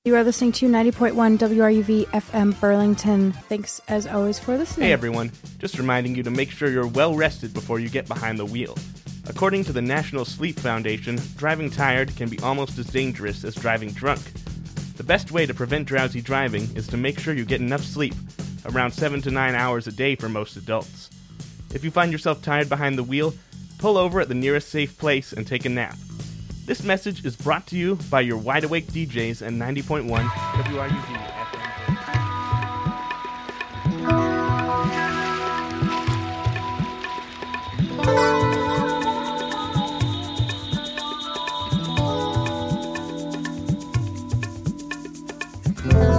You are listening to 90.1 WRUV FM Burlington. Thanks, as always, for listening. Hey, everyone. Just reminding you to make sure you're well rested before you get behind the wheel. According to the National Sleep Foundation, driving tired can be almost as dangerous as driving drunk. The best way to prevent drowsy driving is to make sure you get enough sleep, around 7 to 9 hours a day for most adults. If you find yourself tired behind the wheel, pull over at the nearest safe place and take a nap. This message is brought to you by your wide-awake DJs at 90.1 WRUV FM.